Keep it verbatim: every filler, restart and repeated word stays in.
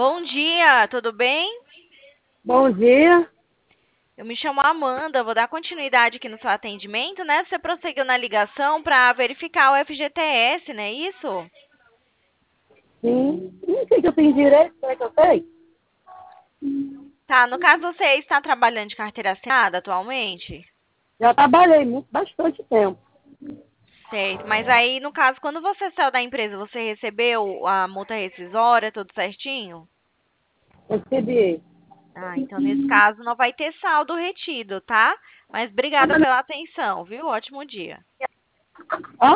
Bom dia, tudo bem? Bom dia. Eu me chamo Amanda, vou dar continuidade aqui no seu atendimento, né? Você prosseguiu na ligação para verificar o F G T S, não é isso? Sim. Não sei que eu tenho direito, será que eu tenho? Tá, no caso você está trabalhando de carteira assinada atualmente? Já trabalhei muito, bastante tempo. Certo, mas aí no caso, quando você saiu da empresa, você recebeu a multa rescisória, tudo certinho? Recebi. Ah, então nesse caso não vai ter saldo retido, tá? Mas obrigada pela atenção, viu? Ótimo dia. Hã?